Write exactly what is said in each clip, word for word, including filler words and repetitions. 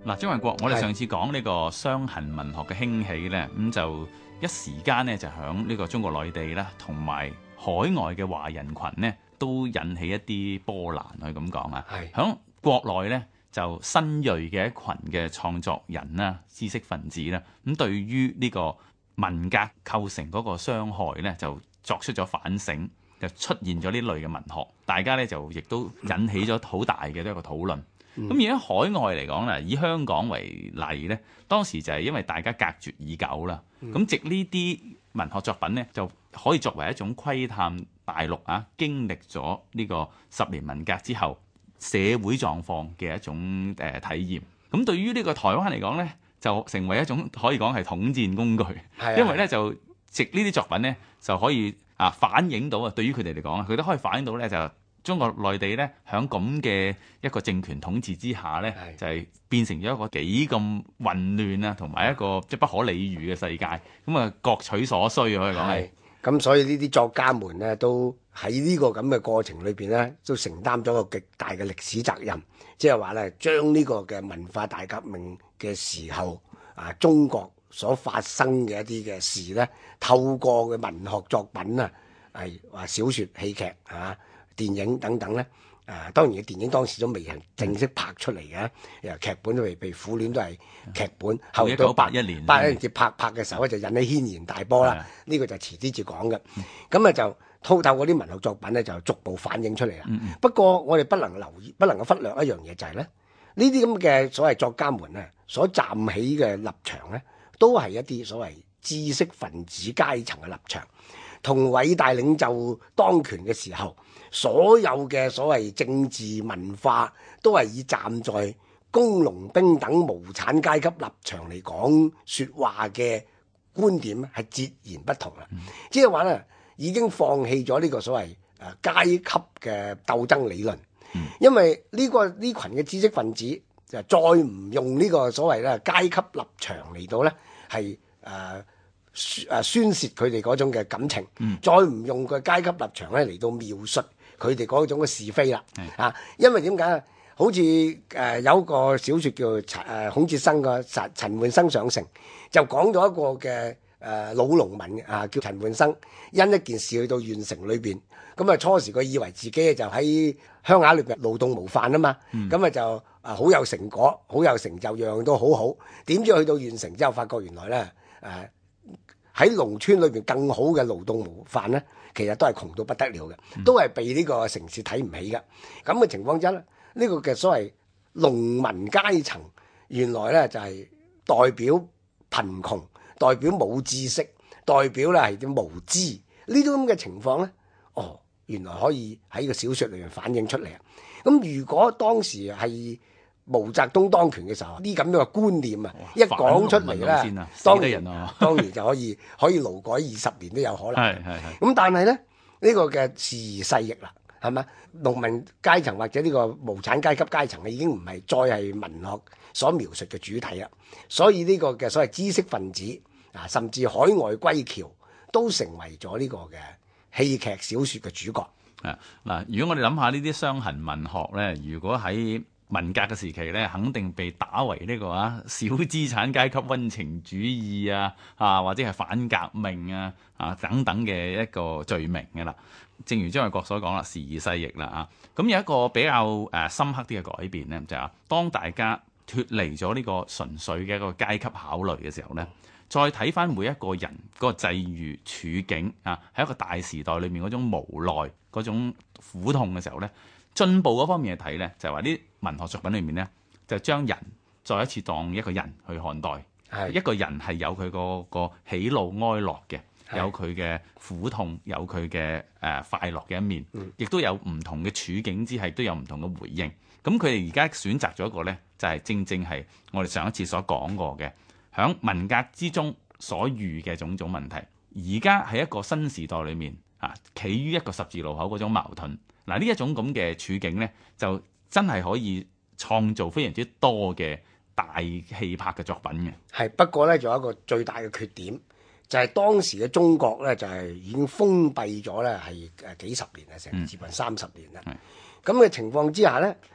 嗱，張衛國，我哋上次講呢個傷痕文學嘅興起呢，咁就一時間呢，就響呢個中國內地啦，同埋海外嘅華人群呢，都引起一啲波瀾，可以咁講啊。響國內呢，就新銳嘅一群嘅創作人啦、知識分子啦，咁對於呢個文革構成嗰個傷害呢，就作出咗反省，就出現咗呢類嘅文學，大家呢，就亦都引起咗好大嘅一個討論。咁而喺海外嚟講咧，以香港為例咧，當時就係因為大家隔絕已久啦，咁藉呢啲文學作品咧，就可以作為一種窺探大陸啊經歷咗呢個十年文革之後社會狀況嘅一種誒、呃、體驗。咁對於呢個台灣嚟講咧，就成為一種可以講係統戰工具，因為咧就藉呢啲作品咧就可以啊反映到啊，對於佢哋嚟講啊，佢都可以反映到咧就。中國內地咧，喺咁嘅一個政權統治之下咧，就係、是、變成咗一個幾咁混亂啊，同埋一個即係不可理喻嘅世界。咁啊，各取所需可以講係。 咁所以呢啲作家們咧，都喺呢個咁嘅過程裏邊咧，都承擔咗個極大嘅歷史責任。即係話咧，將呢個嘅文化大革命嘅時候啊，中國所發生嘅一啲嘅事咧，透過嘅文學作品啊，係話小説、戲劇啊。電影等等咧，誒、呃、當然嘅電影當時都未係正式拍出嚟嘅，誒劇本都未被苦戀都係劇本。後一九八一年， 八一年接拍拍嘅時候咧，就引起軒然大波啦。呢、這個就遲啲至講嘅。咁啊就透透過啲文學作品咧，就逐步反映出嚟啦。嗯嗯不過我哋不能留意，不能夠忽略一樣嘢就係、是、咧，呢啲咁嘅所謂作家們咧，所站起嘅立場咧，都係一啲所謂知識分子階層嘅立場，同偉大領袖當權嘅時候。所有嘅所謂政治文化都係以站在工農兵等無產階級立場嚟講説話嘅觀點係截然不同啦。即係話咧，已經放棄咗呢個所謂誒階級嘅鬥爭理論，嗯、因為呢、呢個呢群嘅知識分子就再唔用呢個所謂咧階級立場嚟到咧係誒。誒宣泄佢哋嗰種嘅感情，嗯、再唔用個階級立場咧嚟到描述佢哋嗰種嘅是非啦。啊，因為點解啊？好似誒、呃、有一個小説叫誒、呃、孔哲生個陳陳煥生上城，就講咗一個嘅誒、呃、老農民啊，叫陳煥生，因一件事去到縣城裏邊，咁啊初時佢以為自己就喺鄉下裏邊勞動模範啊嘛，咁啊、嗯、就啊好有成果，好有成就，樣樣都好好。點知去到縣城之後，發覺原來咧誒。呃喺農村裏邊更好嘅勞動模範咧，其實都係窮到不得了嘅，都係被呢個城市睇唔起嘅。咁嘅情況之下咧，呢個嘅所謂農民階層，原來咧就係代表貧窮，代表冇知識，代表咧係啲無知呢種咁嘅情況咧。哦，原來可以喺個小説裏面反映出嚟啊！咁如果當時係毛澤東當權嘅時候，呢咁樣嘅觀念啊，一講出嚟咧，當然、啊、當然就可以可以勞改二十年都有可能。係係係。咁但係咧，呢、呢個嘅時移世易啦，係咪？農民階層或者呢個無產階級階層已經唔係再係文學所描述嘅主體啦。所以呢個嘅所謂知識分子啊，甚至海外歸僑都成為咗呢個嘅戲劇小説嘅主角。 啊嗱，如果我哋諗下呢啲傷痕文學咧，如果喺文革嘅時期咧，肯定被打為呢、這個啊小資產階級溫情主義啊啊，或者係反革命啊啊等等嘅一個罪名嘅啦。正如張衛國所講啦，時移世易啦啊，咁有一個比較誒、呃、深刻啲嘅改變咧，就係、是、當大家脫離咗呢個純粹嘅一個階級考慮嘅時候咧，再睇翻每一個人嗰個際遇處境啊，喺一個大時代裏面嗰種無奈、嗰種苦痛嘅時候咧。進步嗰方面嚟睇咧，就係話啲文學作品裏面咧，就將人再一次當一個人去看待。係一個人係有佢個個喜怒哀樂嘅，有佢嘅苦痛，有佢嘅誒快樂嘅一面，亦都有唔同嘅處境之下，都有唔同嘅回應。咁佢哋而家選擇咗一個咧，就係正正係我哋上一次所講過嘅，響文革之中所遇嘅種種問題，而家喺一個新時代裏面啊，企於一個十字路口嗰種矛盾。嗱，呢一種咁嘅處境呢，就真係可以創造非常之多嘅大氣魄嘅作品嘅。係不過呢，仲有一個最大嘅缺點，就係、是、當時嘅中國呢，就係、是、已經封閉咗呢係誒幾十年啊，成接近三十年啦。咁嘅情況之下呢，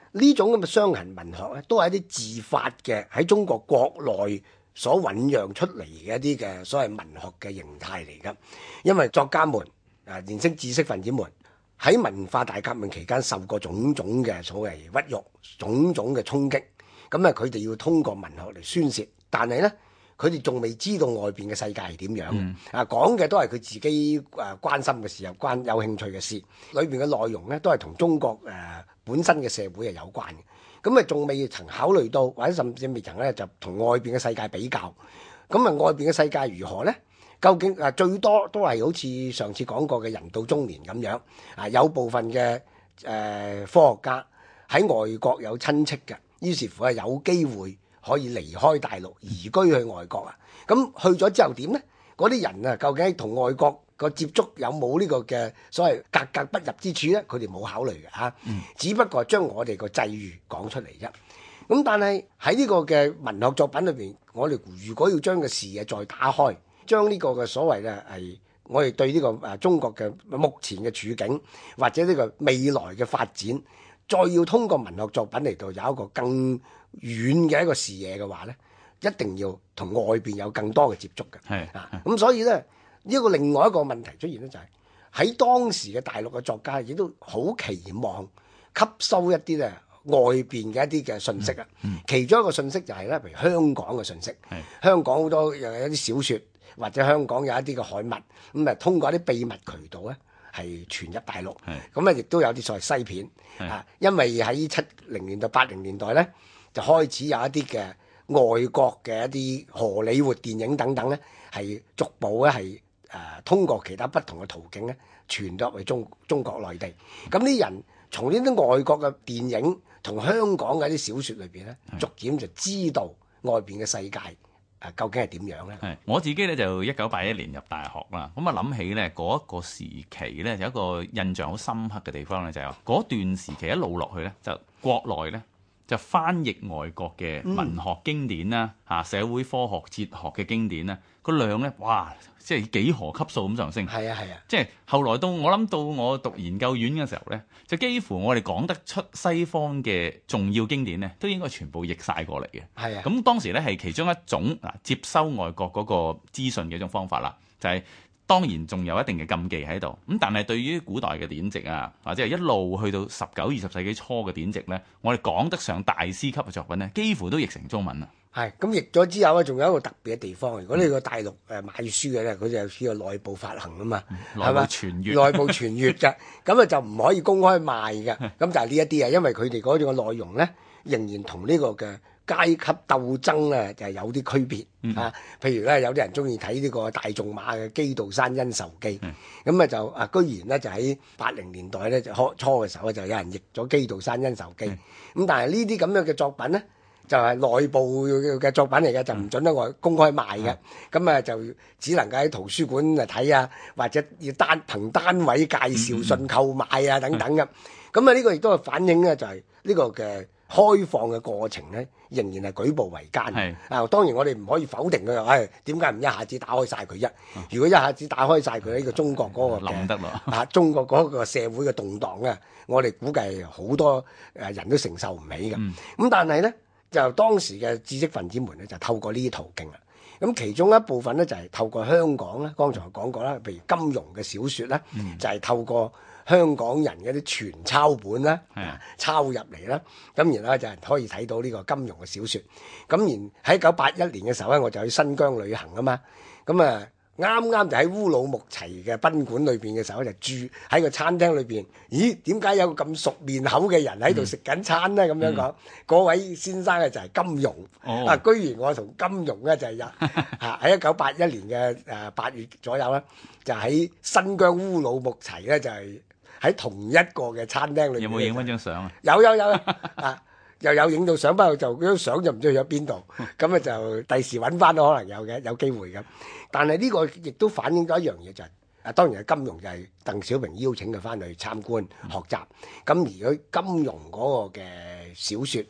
呢種咁嘅傷痕文學咧，都係一啲自發嘅喺中國國內所醖釀出嚟嘅一啲嘅所謂文學嘅形態嚟㗎。因為作家們啊，年輕知識分子們喺文化大革命期間受過種種嘅所謂屈辱、種種嘅衝擊，咁啊佢哋要通過文學嚟宣泄，但係咧佢哋仲未知道外邊嘅世界係點樣。嗯、啊講嘅都係佢自己誒關心嘅事，又關有興趣嘅事，裏邊嘅內容咧都係同中國誒、呃、本身嘅社會係有關嘅。咁啊仲未曾考慮到，或者甚至未曾咧就同外邊嘅世界比較。咁啊外邊嘅世界如何咧？究竟啊最多都係好似上次講過嘅人到中年咁樣啊，有部分嘅誒、呃、科學家喺外國有親戚嘅，於是乎係有機會可以離開大陸移居去外國啊。咁去咗之後點呢？嗰啲人啊，究竟同外國個接觸有冇呢個嘅所謂格格不入之處呢？佢哋冇考慮嘅嚇，嗯、只不過將我哋個際遇講出嚟啫。咁但係喺呢個嘅文學作品裏邊，我哋如果要將個視野再打開，將呢個嘅所謂咧係我哋對呢個誒中國嘅目前嘅處境，或者呢個未來嘅發展，再要通過文學作品嚟到有一個更遠嘅一個視野嘅話咧，一定要同外邊有更多嘅接觸嘅。係啊，咁所以咧呢一個另外一個問題出現咧，就係喺當時嘅大陸嘅作家亦都好期望吸收一啲咧外邊嘅一啲嘅信息啊。嗯嗯、其中一個信息就係咧，譬如香港嘅信息，香港好多又有一啲小説。或者香港有一啲嘅刊物，咁啊通過一啲秘密渠道咧，係傳入大陸。咁啊亦都有啲所謂西片啊，因為喺七零年代、八零年代咧，就開始有一啲嘅外國嘅一啲荷里活電影等等咧，係逐步咧係誒通過其他不同嘅途徑咧傳到去中中國內地。咁啲人從呢啲外國嘅電影同香港嘅一啲小説裏邊咧，逐漸就知道外邊嘅世界。誒究竟係點樣咧？ 係我自己咧就一九八一年入大學啦，咁啊諗起咧嗰一個時期咧有一個印象好深刻嘅地方咧，就係話嗰段時期一路落去咧，就國內咧就翻譯外國嘅文學經典啦，嚇、嗯、社會科學、哲學嘅經典啦，個量咧哇，即係幾何級數咁上升。係啊係啊，即係後來到我諗到我讀研究院嘅時候咧，就幾乎我哋講得出西方嘅重要經典咧，都應該全部譯晒過嚟嘅。係啊，咁當時咧係其中一種啊接收外國嗰個資訊嘅一種方法啦，就係、是。當然仲有一定嘅禁忌喺度，咁但係對於古代嘅典籍啊，或者係一路去到十九、二十世紀初嘅典籍咧，我哋講得上大師級嘅作品咧，幾乎都譯成中文啦。係，咁譯咗之後咧，仲有一個特別嘅地方。如果你個大陸誒買書嘅咧，佢就有呢個內部發行啊嘛，係嘛、嗯？傳閱，內部傳閱嘅，咁啊就唔可以公開賣嘅。咁就係呢一啲啊，因為佢哋嗰種嘅內容咧，仍然同呢個嘅階級鬥爭咧就係有啲區別、嗯、啊，譬如咧有啲人中意睇呢個大仲馬嘅《基道山恩仇記》，咁啊就啊居然咧就喺八零年代咧就開初嘅時候咧就有人譯咗《基道山恩仇記》，咁、嗯、但係呢啲咁樣嘅作品咧就係、是、內部嘅作品嚟嘅，就唔準得外公開賣嘅，咁啊、嗯、就只能夠喺圖書館啊睇啊，或者要單憑單位介紹信購買啊等等嘅，咁啊呢個亦都係反映咧就係呢個嘅開放嘅過程咧，仍然係舉步維艱。係啊，當然我哋唔可以否定佢，誒點解唔一下子打開晒佢啫？嗯、如果一下子打開晒佢呢個中國嗰個嘅得啊，中國嗰個社會嘅動盪咧，我哋估計好多誒人都承受唔起嘅。咁、嗯、但係咧，就當時嘅知識分子們咧，就透過呢啲途徑啦。咁其中一部分咧就係、是、透過香港咧，剛才講過啦，譬如金庸嘅小説咧，嗯、就係透過香港人嘅啲傳抄本啦，啊、抄入嚟啦，咁然後就可以睇到呢個金庸嘅小説。咁然喺一九八一年嘅時候咧，我就去新疆旅行啊嘛，咁啊啱啱就喺烏魯木齊嘅賓館裏邊嘅時候就住喺個餐廳裏邊，咦？點解有個咁熟面口嘅人喺度食緊餐咧？咁、嗯、樣講，嗰、嗯、位先生咧就係金庸，哦、啊，居然我同金庸咧就係有嚇喺一九八一年嘅誒八月左右啦，就喺新疆烏魯木齊咧就係、是。喺同一個嘅餐廳裏面，有冇影翻張相啊？有有有啊，又有影到相，不過就嗰張相就唔知去咗邊度。咁啊就第時揾翻都可能有嘅，有機會咁。但係呢個亦都反映咗一樣嘢就係、是，啊當然係金庸就係鄧小平邀請佢翻去參觀學習。咁而佢金庸嗰個嘅小説，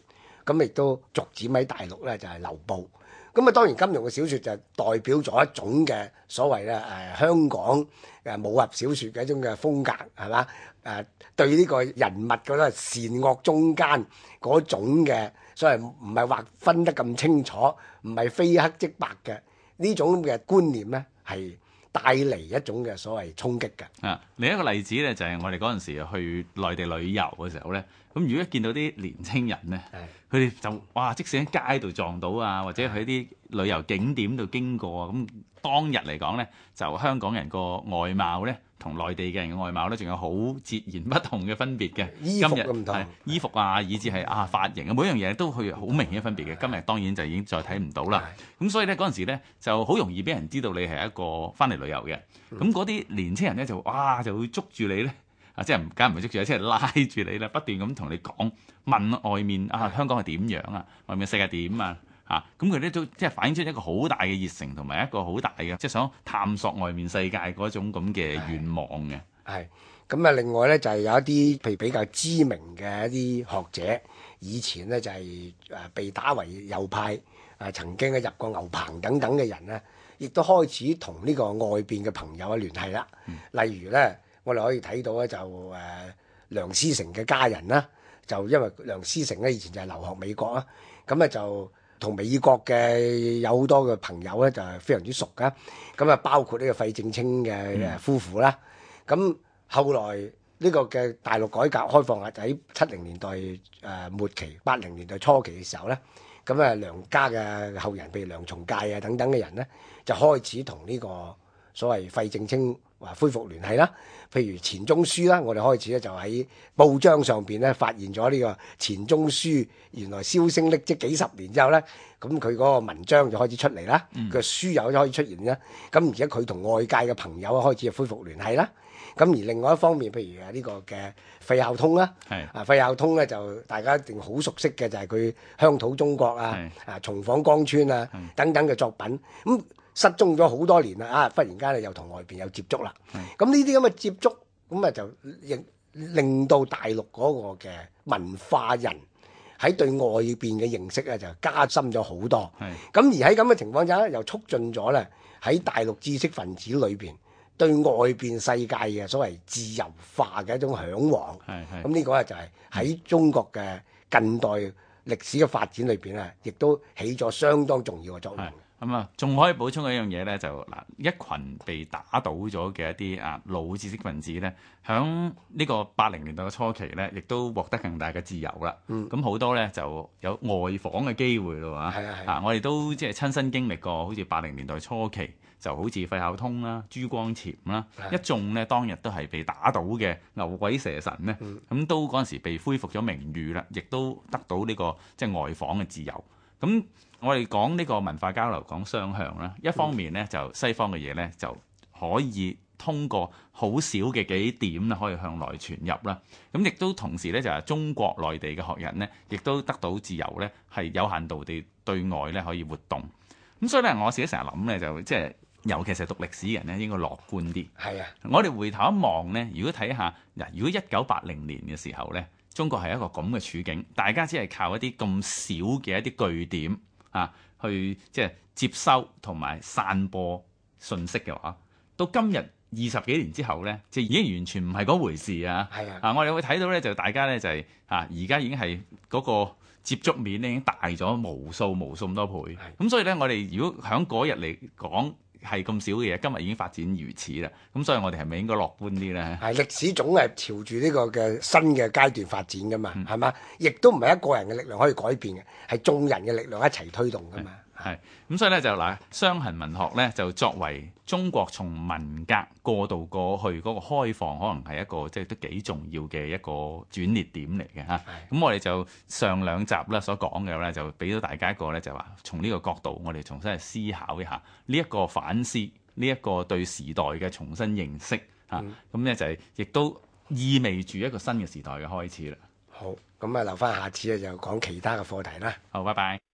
咁亦都逐漸喺大陸咧就係流布。咁啊當然金庸嘅小説就代表咗一種嘅所謂咧誒香港誒武俠小説嘅一種嘅風格係嘛？誒對呢個人物嗰個善惡中間嗰種嘅所謂唔係劃分得咁清楚，唔係非黑即白嘅呢種嘅觀念咧，係帶嚟一種嘅所謂衝擊嘅。 啊，另一個例子咧就係我哋嗰陣時去內地旅遊嘅時候咧，咁如果見到啲年青人咧，佢哋就哇，即使喺街度撞到啊，或者去啲旅遊景點度經過啊，咁當日嚟講咧，就香港人個外貌咧，同內地嘅人嘅外貌咧，仲有好截然不同嘅分別嘅。 衣服都唔同， 衣服啊，以至係啊髮型啊，每一樣嘢都會好明顯嘅分別嘅。今日當然就已經再睇唔到啦。咁所以咧嗰陣時咧就好容易俾人知道你係一個翻嚟旅遊嘅。咁嗰啲年青人咧就哇就會捉住你咧。啊！即係唔梗唔係捉住，即係拉住你啦，不斷咁同你講問外面啊，香港係點樣啊？外面世界點啊？嚇！咁佢哋都即係反映出一個好大嘅熱誠，同埋一個好大嘅即係想探索外面世界嗰種咁嘅願望嘅。 係咁啊！另外咧就係、是、有一啲譬如比較知名嘅一啲學者，以前咧就係、是、誒被打為右派，誒、啊、曾經咧入過牛棚等等嘅人咧，亦都開始同呢個外邊嘅朋友啊聯繫啦。嗯、例如咧。我哋可以睇到咧，就誒梁思成嘅家人啦，就因為梁思成咧以前就係留學美國啦，咁咧就同美國嘅有好多嘅朋友咧就係非常之熟噶，咁啊包括呢個費正清嘅夫婦啦，咁、嗯、後來呢個嘅大陸改革開放啊，就喺七零年代誒末期、八零年代初期嘅時候咧，咁啊梁家嘅後人，譬如梁從誡啊等等嘅人咧，就開始同呢個所謂費正清話恢復聯繫啦，譬如錢鍾書啦，我哋開始咧就喺報章上邊咧發現咗呢個錢鍾書原來銷聲匿跡幾十年之後咧，咁佢嗰個文章就開始出嚟啦，佢嘅、嗯、書又開始出現啦，咁而家佢同外界嘅朋友開始恢復聯繫啦，咁而另外一方面，譬如啊呢個嘅費孝通啦，係啊費孝通咧就大家一定好熟悉嘅就係佢鄉土中國啊，是啊重訪江川啊是等等嘅作品咁。嗯失蹤咗好多年啦，啊！忽然間咧又同外邊有接觸啦，咁呢啲咁嘅接觸，咁啊就令令到大陸嗰個嘅文化人喺對外邊嘅認識咧就加深咗好多。咁是而喺咁嘅情況之下，又促進咗咧喺大陸知識分子裏邊對外邊世界嘅所謂自由化嘅一種嚮往。咁呢個咧就係喺中國嘅近代歷史嘅發展裏邊咧，亦都起咗相當重要嘅作用。 咁啊，仲、嗯、可以補充一樣嘢咧，就嗱一群被打倒咗嘅一啲啊老知識分子咧，響呢個八零年代嘅初期咧，亦都獲得更大嘅自由啦。咁好、嗯、多咧就有外訪嘅機會咯喎。係啊係啊，我哋都即係親身經歷過，好似八零年代初期，就好似費孝通啦、朱光潛啦，的一眾咧當日都係被打倒嘅牛鬼蛇神咧，咁、嗯、都嗰陣時被恢復咗名譽啦，亦都得到呢、這個即係外訪嘅自由。咁我哋講呢個文化交流講雙向啦，一方面咧就西方嘅嘢咧就可以通過好少嘅幾點咧可以向內傳入啦，咁亦都同時咧就係中國內地嘅學人咧，亦都得到自由咧，係有限度地對外咧可以活動。咁所以咧我自己成日諗咧就即係，尤其是讀歷史嘅人咧應該樂觀啲。係啊，我哋回頭一望咧，如果睇下嗱，如果一九八零年嘅時候咧，中國係一個咁嘅處境，大家只係靠一啲咁少嘅一啲據點。啊，去即係接收同埋散播信息嘅話，到今日二十幾年之後咧，就已經完全唔係嗰回事啊！係啊，啊我哋會睇到咧，就大家咧就係、是、啊，而家已經係嗰個接觸面咧已經大咗無數無數咁多倍。咁的所以咧，我哋如果喺嗰日嚟講係咁少嘅嘢，今日已經發展如此啦。咁所以我哋係咪應該樂觀啲咧？係歷史總係朝住呢個嘅新嘅階段發展噶嘛，係嘛、嗯？亦都唔係一個人嘅力量可以改變嘅，係眾人嘅力量一齊推動噶嘛。係咁，所以咧就嗱，傷痕文學咧就作為中國從文革過渡過去嗰個開放，可能係一個即係都幾重要嘅一個轉捩點嚟嘅嚇。咁的我哋就上兩集咧所講嘅咧，就俾到大家一個咧就話，從呢個角度，我哋重新去思考一下呢一個反思，呢一個對時代嘅重新認識嚇。咁咧、嗯、就係亦都意味住一個新嘅時代嘅開始啦。好，咁啊留翻下次咧就講其他嘅課題啦。好，拜拜。